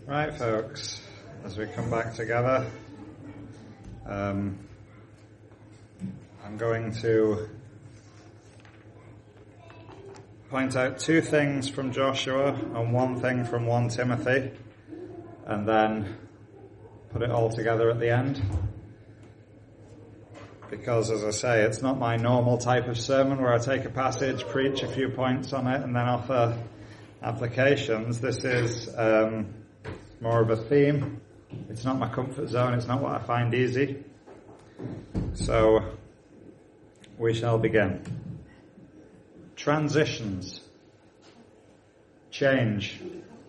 Right, folks, as we come back together, I'm going to point out two things from Joshua and one thing from 1 Timothy, and then put it all together at the end. Because, as I say, it's not my normal type of sermon where I take a passage, preach a few points on it, and then offer applications. This is more of a theme. It's not my comfort zone. It's not what I find easy. So, we shall begin. Transitions. Change.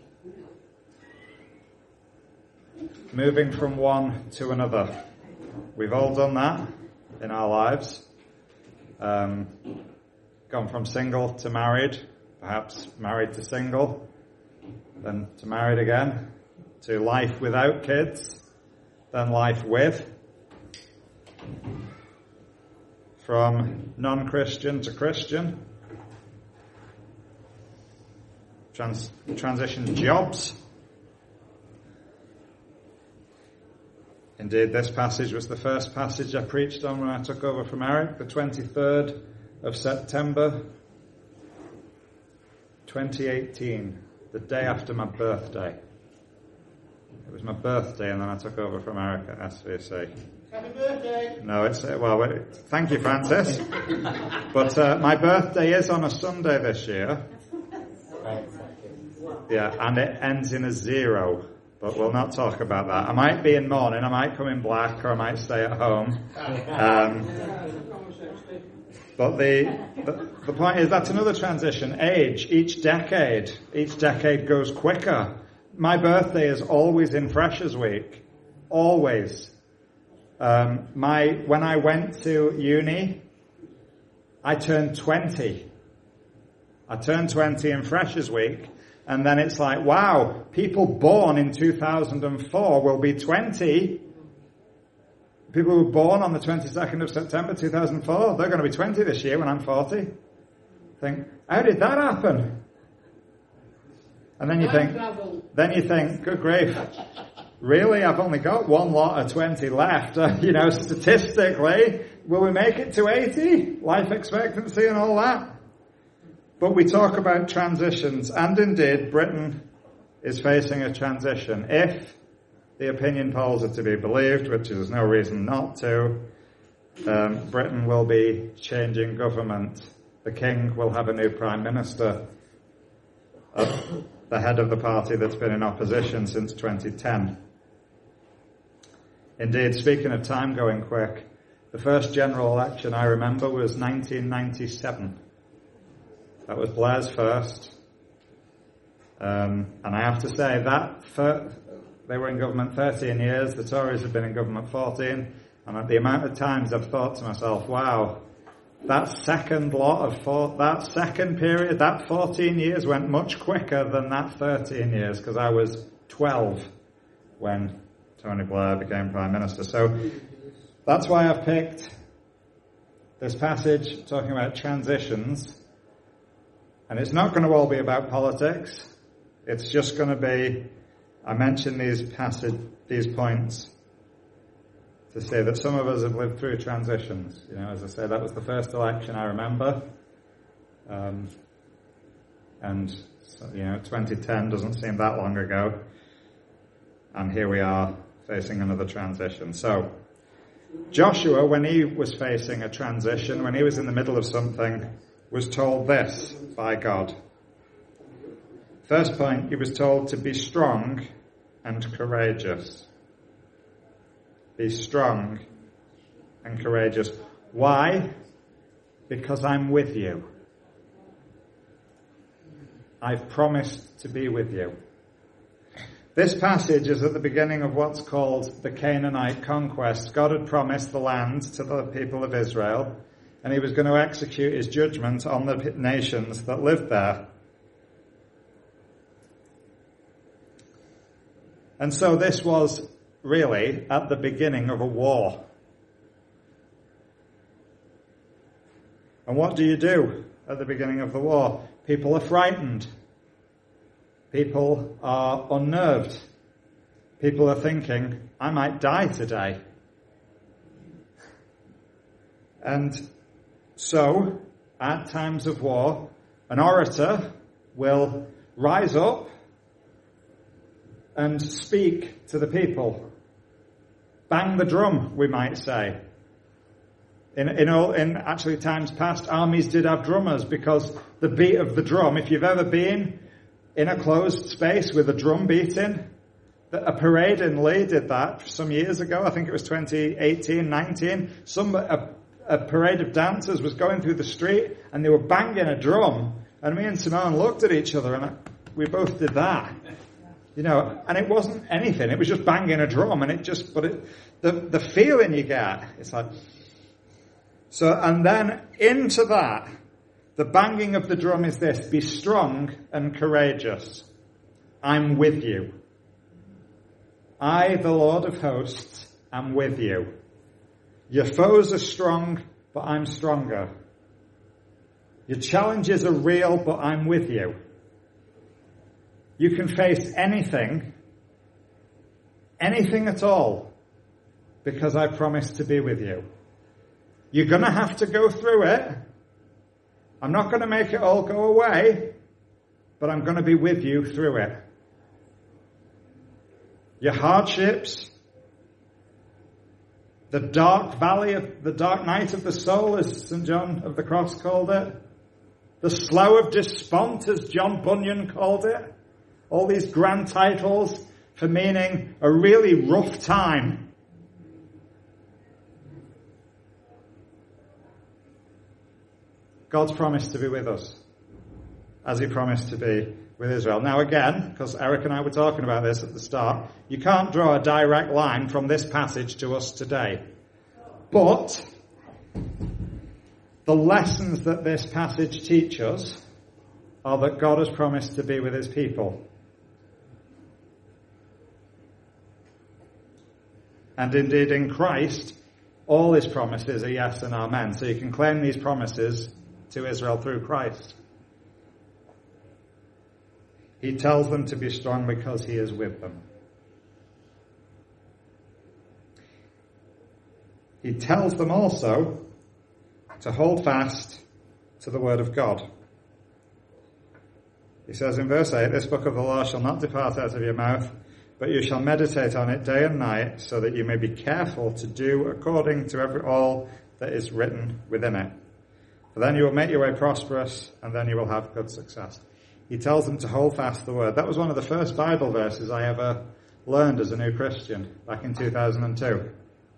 Moving from one to another. We've all done that in our lives. Gone from single to married, perhaps married to single, then to married again, to life without kids, then life with, from non-Christian to Christian, transition jobs. Indeed, this passage was the first passage I preached on when I took over from Eric, the 23rd of September, 2018, the day after my birthday. It was my birthday, and then I took over from Eric at SVC. Happy birthday! No, it's, thank you, Francis. But my birthday is on a Sunday this year. Yeah, and it ends in a 0. But we'll not talk about that. I might be in mourning, I might come in black, or I might stay at home. But the point is, that's another transition. Age, each decade goes quicker. My birthday is always in Freshers Week. Always. When I went to uni, I turned 20. I turned 20 in Freshers Week. And then it's like, wow, people born in 2004 will be 20. People who were born on the 22nd of September 2004, they're going to be 20 this year when I'm 40. Think, how did that happen? And then you think, good grief, really? I've only got one lot of 20 left. Statistically, will we make it to 80? Life expectancy and all that? But we talk about transitions, and indeed, Britain is facing a transition. If the opinion polls are to be believed, which there's no reason not to, Britain will be changing government. The King will have a new Prime Minister, the head of the party that's been in opposition since 2010. Indeed, speaking of time going quick, the first general election I remember was 1997. That was Blair's first. And I have to say that they were in government 13 years, the Tories have been in government 14, and at the amount of times I've thought to myself, wow, that second period, that 14 years went much quicker than that 13 years, because I was 12 when Tony Blair became Prime Minister. So that's why I've picked this passage talking about transitions. And it's not going to all be about politics. It's just going to be, I mentioned these points to say that some of us have lived through transitions. As I said, that was the first election I remember. And 2010 doesn't seem that long ago. And here we are facing another transition. So, Joshua, when he was facing a transition, when he was in the middle of something, was told this by God. First point, he was told to be strong and courageous. Be strong and courageous. Why? Because I'm with you. I've promised to be with you. This passage is at the beginning of what's called the Canaanite conquest. God had promised the land to the people of Israel, and he was going to execute his judgment on the nations that lived there. And so this was really at the beginning of a war. And what do you do at the beginning of the war? People are frightened. People are unnerved. People are thinking, I might die today. And so, at times of war, an orator will rise up and speak to the people. Bang the drum, we might say. In actually times past, armies did have drummers because the beat of the drum, if you've ever been in a closed space with a drum beating, a parade in Lee did that some years ago. I think it was 2018, 19. A parade of dancers was going through the street and they were banging a drum. And me and Simone looked at each other and we both did that. And it wasn't anything. It was just banging a drum and the feeling you get, it's like, so, and then into that, the banging of the drum is this: be strong and courageous. I'm with you. I, the Lord of hosts, am with you. Your foes are strong, but I'm stronger. Your challenges are real, but I'm with you. You can face anything at all, because I promise to be with you. You're going to have to go through it. I'm not going to make it all go away, but I'm going to be with you through it. Your hardships, the dark night of the soul, as St. John of the Cross called it, the slough of despond, as John Bunyan called it, all these grand titles for meaning a really rough time. God's promised to be with us, as he promised to be with Israel. Now again, because Eric and I were talking about this at the start, you can't draw a direct line from this passage to us today. But the lessons that this passage teaches us are that God has promised to be with his people. And indeed in Christ, all his promises are yes and amen. So you can claim these promises to Israel through Christ. He tells them to be strong because he is with them. He tells them also to hold fast to the word of God. He says in verse 8, this book of the law shall not depart out of your mouth, but you shall meditate on it day and night, so that you may be careful to do according to all that is written within it. For then you will make your way prosperous, and then you will have good success. He tells them to hold fast the word. That was one of the first Bible verses I ever learned as a new Christian, back in 2002.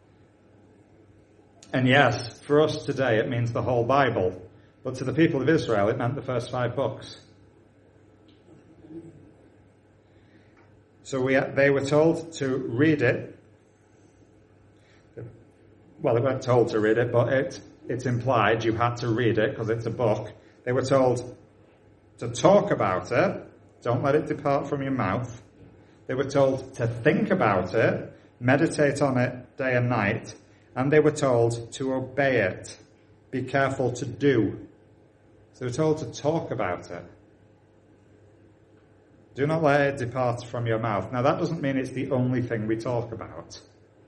And yes, for us today it means the whole Bible. But to the people of Israel it meant the first 5 books. So they were told to read it. Well, they weren't told to read it, but it's implied you had to read it because it's a book. They were told to talk about it. Don't let it depart from your mouth. They were told to think about it, meditate on it day and night. And they were told to obey it. Be careful to do. So they were told to talk about it. Do not let it depart from your mouth. Now that doesn't mean it's the only thing we talk about.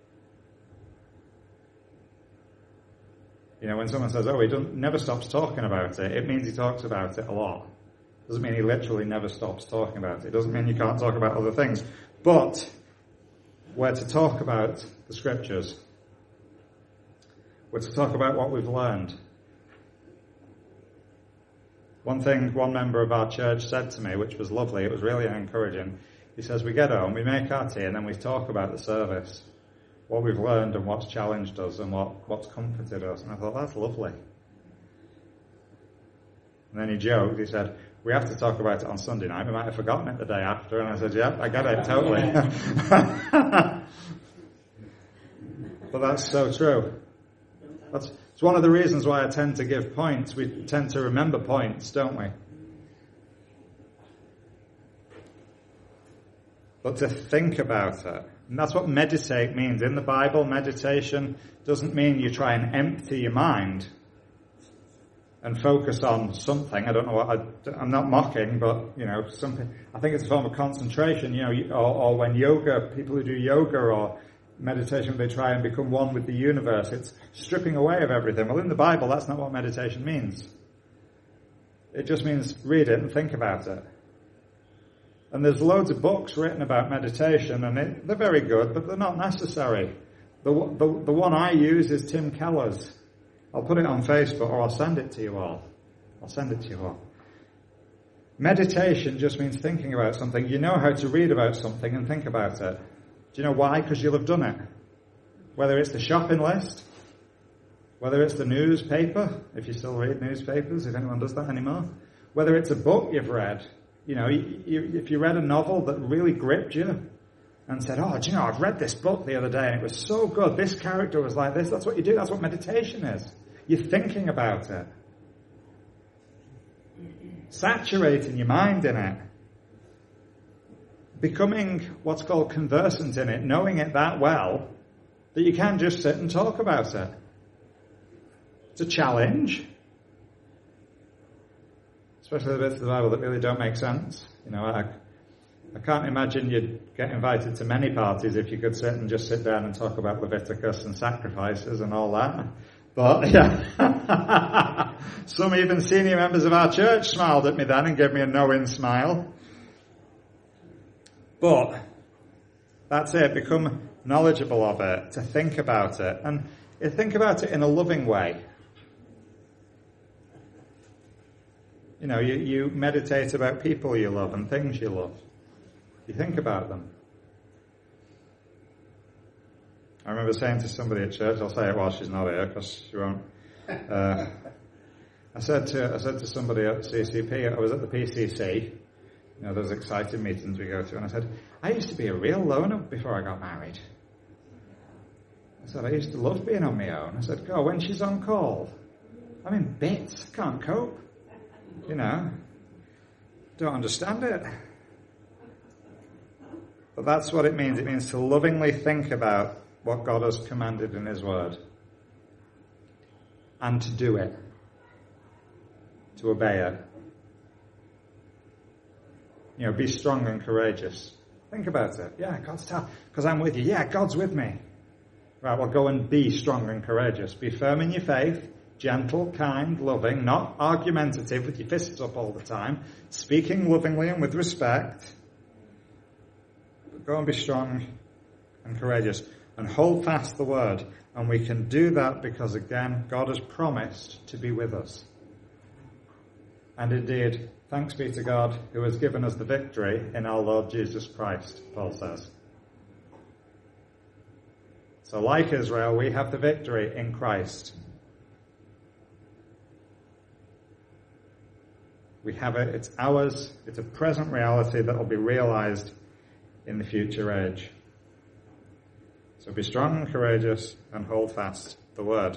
When someone says, he never stops talking about it, it means he talks about it a lot. Doesn't mean he literally never stops talking about it. It doesn't mean you can't talk about other things. But we're to talk about the scriptures. We're to talk about what we've learned. One thing one member of our church said to me, which was lovely, it was really encouraging. He says, we get home, we make our tea, and then we talk about the service. What we've learned and what's challenged us and what's comforted us. And I thought, that's lovely. And then he joked, he said, we have to talk about it on Sunday night. We might have forgotten it the day after. And I said, yeah, I get it, totally. But that's so true. It's one of the reasons why I tend to give points. We tend to remember points, don't we? But to think about it. And that's what meditate means. In the Bible, meditation doesn't mean you try and empty your mind. and focus on something. I don't know I'm not mocking, but, something. I think it's a form of concentration, or when people who do yoga or meditation, they try and become one with the universe. It's stripping away of everything. Well, in the Bible, that's not what meditation means. It just means read it and think about it. And there's loads of books written about meditation, and they're very good, but they're not necessary. The one I use is Tim Keller's. I'll put it on Facebook, or I'll send it to you all. Meditation just means thinking about something. You know how to read about something and think about it. Do you know why? Because you'll have done it. Whether it's the shopping list, whether it's the newspaper, if you still read newspapers, if anyone does that anymore, whether it's a book you've read. If you read a novel that really gripped you and said, oh, do you know, I've read this book the other day and it was so good, this character was like this, that's what you do, that's what meditation is. You're thinking about it. Saturating your mind in it. Becoming what's called conversant in it, knowing it that well that you can just sit and talk about it. It's a challenge. Especially the bits of the Bible that really don't make sense. I can't imagine you'd get invited to many parties if you could sit down and talk about Leviticus and sacrifices and all that. But, yeah. Some even senior members of our church smiled at me then and gave me a knowing smile. But, that's it. Become knowledgeable of it. To think about it. And think about it in a loving way. You meditate about people you love and things you love. You think about them. I remember saying to somebody at church, I'll say it while she's not here because she won't. I said to somebody at CCP, I was at the PCC, those exciting meetings we go to, and I said, I used to be a real loner before I got married. I said, I used to love being on my own. I said, God, when she's on call, I'm in bits, can't cope. Don't understand it. But that's what it means. It means to lovingly think about what God has commanded in His Word. And to do it. To obey it. Be strong and courageous. Think about it. Yeah, God's because I'm with you. Yeah, God's with me. Right, well, go and be strong and courageous. Be firm in your faith. Gentle, kind, loving, not argumentative with your fists up all the time, speaking lovingly and with respect. But go and be strong and courageous and hold fast the word. And we can do that because, again, God has promised to be with us. And indeed, thanks be to God who has given us the victory in our Lord Jesus Christ, Paul says. So like Israel, we have the victory in Christ. We have it, it's ours, it's a present reality that will be realized in the future age. So be strong and courageous and hold fast the word.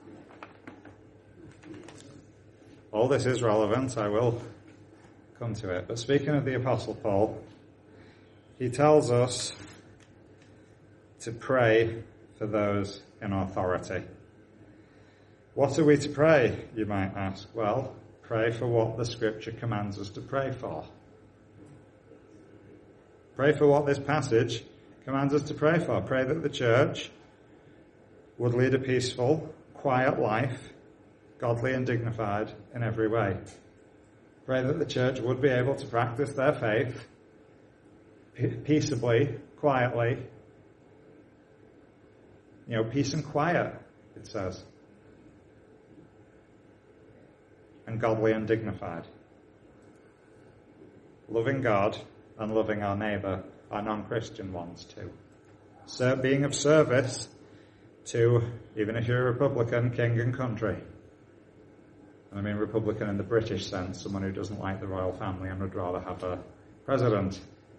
All this is relevant, I will come to it. But speaking of the Apostle Paul, he tells us to pray for those in authority. What are we to pray, you might ask? Well, pray for what the Scripture commands us to pray for. Pray for what this passage commands us to pray for. Pray that the church would lead a peaceful, quiet life, godly and dignified in every way. Pray that the church would be able to practice their faith peaceably, quietly. Peace and quiet, it says. And godly and dignified. Loving God and loving our neighbour, our non-Christian ones too. So being of service to, even if you're a Republican, king and country. And I mean Republican in the British sense, someone who doesn't like the royal family and would rather have a president.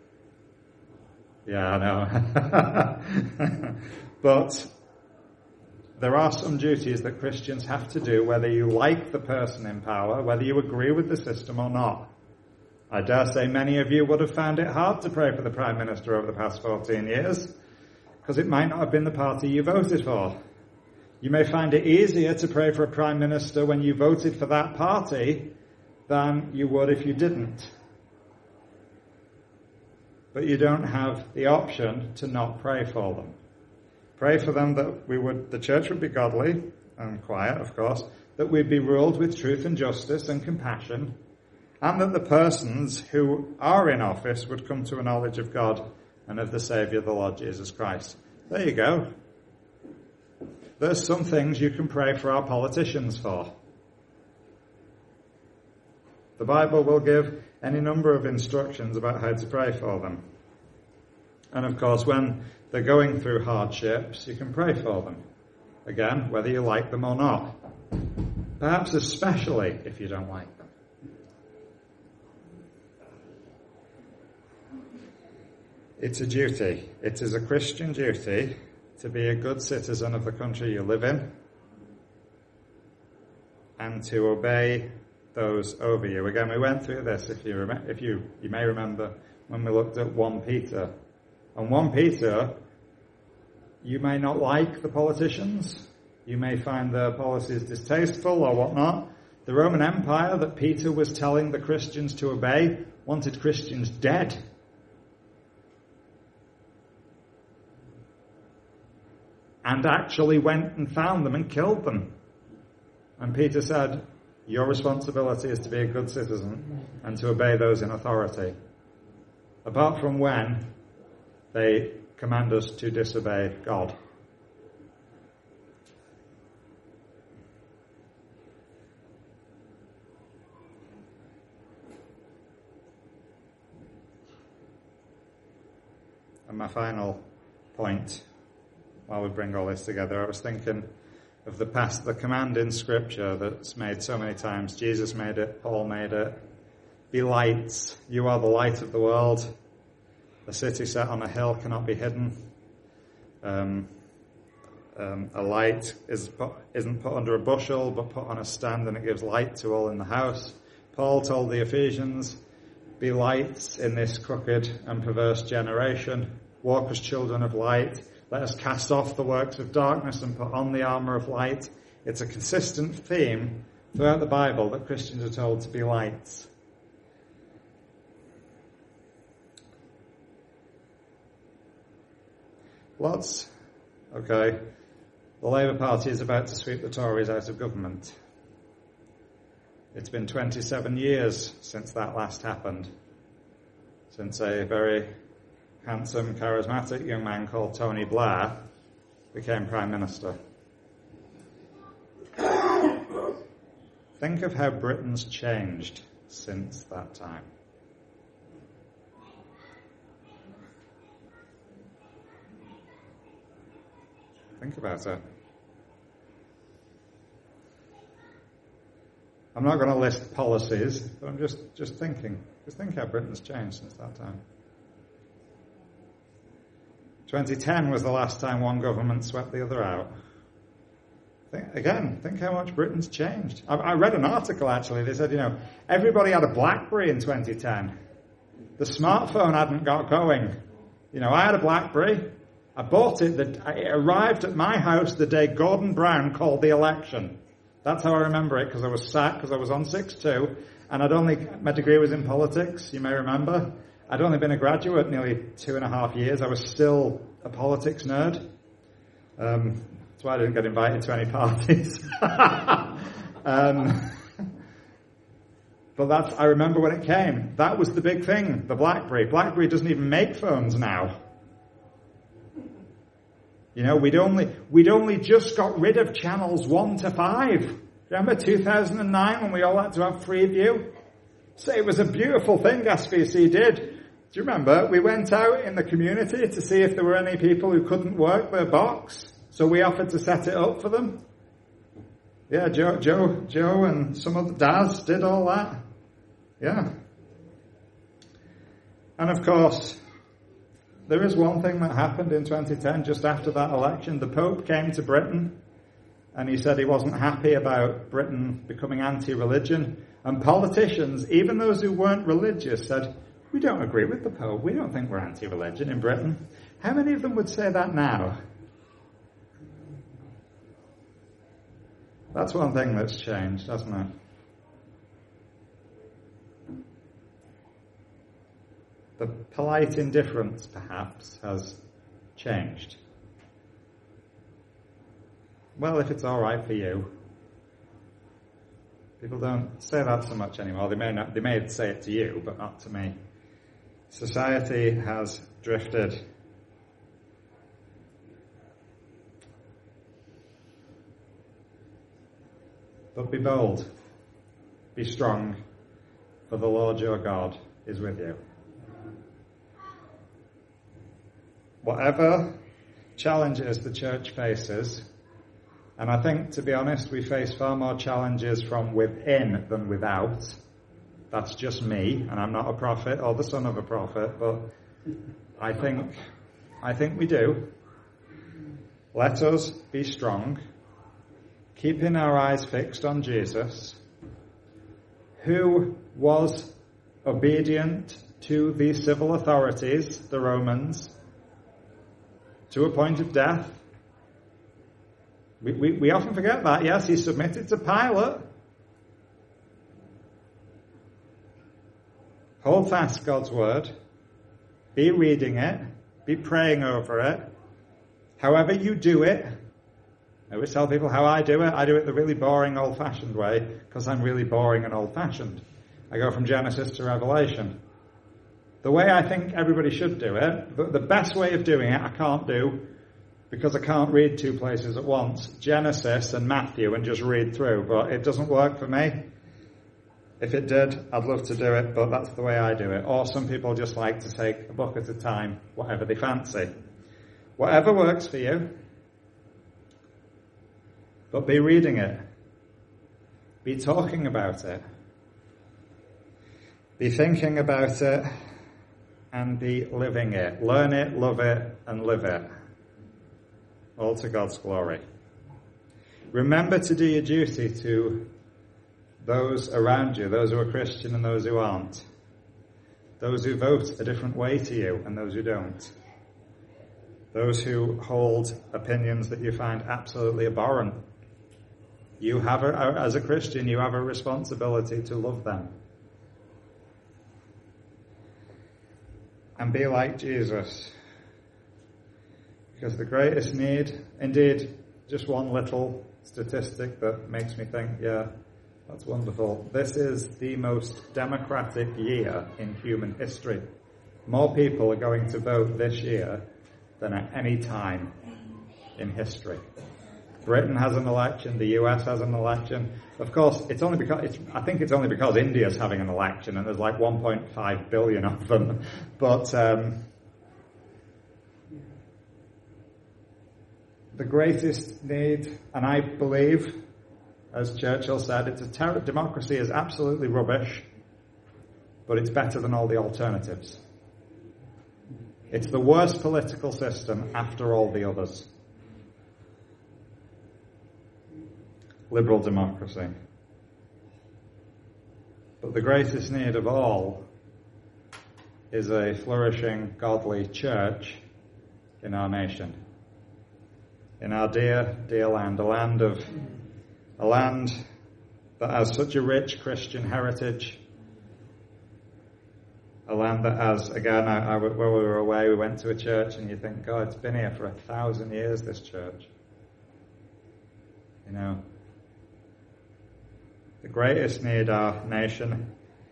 Yeah, I know. But there are some duties that Christians have to do, whether you like the person in power, whether you agree with the system or not. I dare say many of you would have found it hard to pray for the Prime Minister over the past 14 years, because it might not have been the party you voted for. You may find it easier to pray for a prime minister when you voted for that party than you would if you didn't. But you don't have the option to not pray for them. Pray for them that the church would be godly and quiet, of course, that we'd be ruled with truth and justice and compassion, and that the persons who are in office would come to a knowledge of God and of the Saviour, the Lord Jesus Christ. There you go. There's some things you can pray for our politicians for. The Bible will give any number of instructions about how to pray for them. And of course, when they're going through hardships, you can pray for them. Again, whether you like them or not. Perhaps especially if you don't like them. It's a duty. It is a Christian duty to be a good citizen of the country you live in and to obey those over you. Again, we went through this, if you may remember, when we looked at 1 Peter. On 1 Peter, you may not like the politicians. You may find their policies distasteful or whatnot. The Roman Empire that Peter was telling the Christians to obey wanted Christians dead. And actually went and found them and killed them. And Peter said, your responsibility is to be a good citizen and to obey those in authority. Apart from when they command us to disobey God. And my final point, while we bring all this together, I was thinking of the command in Scripture that's made so many times. Jesus made it, Paul made it. Be lights. You are the light of the world. A city set on a hill cannot be hidden. A light isn't put under a bushel, but put on a stand, and it gives light to all in the house. Paul told the Ephesians, be lights in this crooked and perverse generation. Walk as children of light. Let us cast off the works of darkness and put on the armour of light. It's a consistent theme throughout the Bible that Christians are told to be lights. Okay. The Labour Party is about to sweep the Tories out of government. It's been 27 years since that last happened. Since a very handsome, charismatic young man called Tony Blair became Prime Minister. Think of how Britain's changed since that time. Think about it. I'm not going to list policies, but I'm just thinking. Just think how Britain's changed since that time. 2010 was the last time one government swept the other out. Think how much Britain's changed. I read an article, actually. They said, everybody had a BlackBerry in 2010. The smartphone hadn't got going. I had a BlackBerry. I bought it. It arrived at my house the day Gordon Brown called the election. That's how I remember it, because I was sat, because I was on 6-2, and my degree was in politics, you may remember. I'd only been a graduate nearly 2.5 years. I was still a politics nerd. That's why I didn't get invited to any parties. But I remember when it came. That was the big thing, the BlackBerry. BlackBerry doesn't even make phones now. We'd only just got rid of channels 1 to 5. Remember 2009 when we all had to have Freeview? So it was a beautiful thing SVC did. Do you remember? We went out in the community to see if there were any people who couldn't work their box. So we offered to set it up for them. Yeah, Joe and some of the dads did all that. Yeah. And of course, there is one thing that happened in 2010, just after that election. The Pope came to Britain and he said he wasn't happy about Britain becoming anti-religion. And politicians, even those who weren't religious, said, we don't agree with the Pope. We don't think we're anti-religion in Britain. How many of them would say that now? That's one thing that's changed, hasn't it? The polite indifference, perhaps, has changed. Well, if it's all right for you. People don't say that so much anymore. They may say it to you, but not to me. Society has drifted. But be bold, be strong, for the Lord your God is with you. Whatever challenges the church faces, and I think, to be honest, we face far more challenges from within than without. That's just me, and I'm not a prophet or the son of a prophet, but I think we do. Let us be strong, keeping our eyes fixed on Jesus, who was obedient to the civil authorities, the Romans, to a point of death. We often forget that. Yes, he submitted to Pilate. Hold fast God's word. Be reading it. Be praying over it. However you do it. I always tell people how I do it. I do it the really boring, old-fashioned way, because I'm really boring and old-fashioned. I go from Genesis to Revelation. The way I think everybody should do it, but the best way of doing it I can't do, because I can't read two places at once, Genesis and Matthew, and just read through, but it doesn't work for me. If it did, I'd love to do it, but that's the way I do it. Or some people just like to take a book at a time, whatever they fancy. Whatever works for you, but be reading it. Be talking about it. Be thinking about it, and be living it. Learn it, love it, and live it. All to God's glory. Remember to do your duty to those around you, those who are Christian and those who aren't. Those who vote a different way to you and those who don't. Those who hold opinions that you find absolutely abhorrent. You have, as a Christian, you have a responsibility to love them. And be like Jesus. Because the greatest need, indeed, just one little statistic that makes me think, yeah, that's wonderful. This is the most democratic year in human history. More people are going to vote this year than at any time in history. Britain has an election, the US has an election. Of course, I think it's only because India's having an election and there's like 1.5 billion of them. But the greatest need, and I believe, as Churchill said, democracy is absolutely rubbish, but it's better than all the alternatives. It's the worst political system after all the others. Liberal democracy. But the greatest need of all is a flourishing, godly church in our nation. In our dear, dear land, a land that has such a rich Christian heritage, a land that has, again, while we were away, we went to a church and you think, God, it's been here for 1,000 years, this church. You know, the greatest need our nation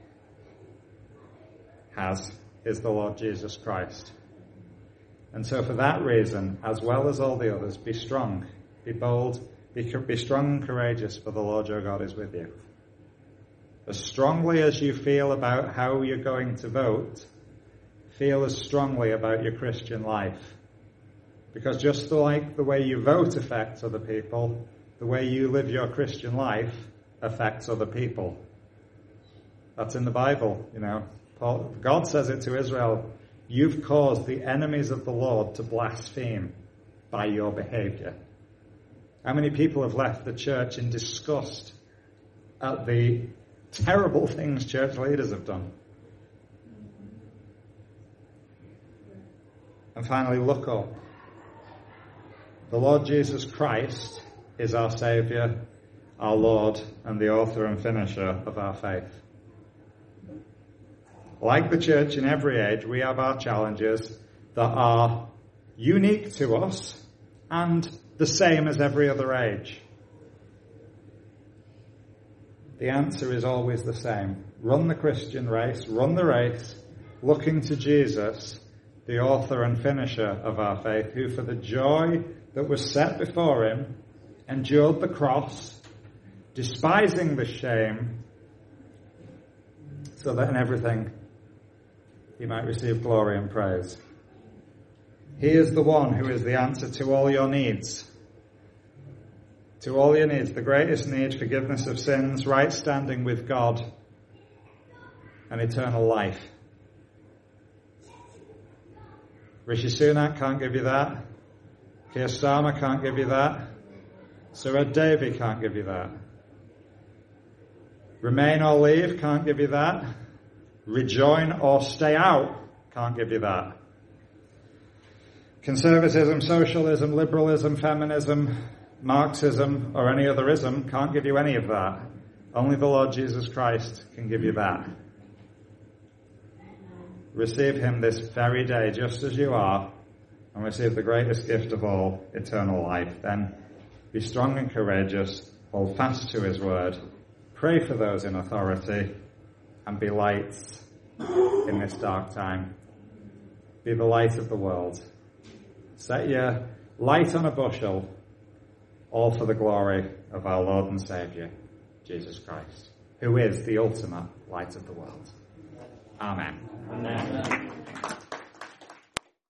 has is the Lord Jesus Christ. And so for that reason, as well as all the others, be strong, be bold, be strong and courageous, for the Lord your God is with you. As strongly as you feel about how you're going to vote, feel as strongly about your Christian life. Because just like the way you vote affects other people, the way you live your Christian life affects other people. That's in the Bible, you know. God says it to Israel, you've caused the enemies of the Lord to blaspheme by your behavior. How many people have left the church in disgust at the terrible things church leaders have done? And finally, look up. The Lord Jesus Christ is our Saviour our Lord and the author and finisher of our faith. Like the church in every age, we have our challenges that are unique to us and the same as every other age. The answer is always the same. Run the Christian race, run the race, looking to Jesus, the author and finisher of our faith, who for the joy that was set before him endured the cross, despising the shame, so that in everything he might receive glory and praise. He is the one who is the answer to all your needs. To all your needs, the greatest need, forgiveness of sins, right standing with God, and eternal life. Rishi Sunak can't give you that. Keir Starmer can't give you that. Sir Ed Davey can't give you that. Remain or leave can't give you that. Rejoin or stay out can't give you that. Conservatism, socialism, liberalism, feminism, Marxism, or any other ism can't give you any of that. Only the Lord Jesus Christ can give you that. Receive him this very day just as you are, and receive the greatest gift of all, eternal life. Then be strong and courageous, hold fast to his word, pray for those in authority, and be lights in this dark time. Be the light of the world. Set your light on a bushel, all for the glory of our Lord and Saviour, Jesus Christ, who is the ultimate light of the world. Amen. Amen.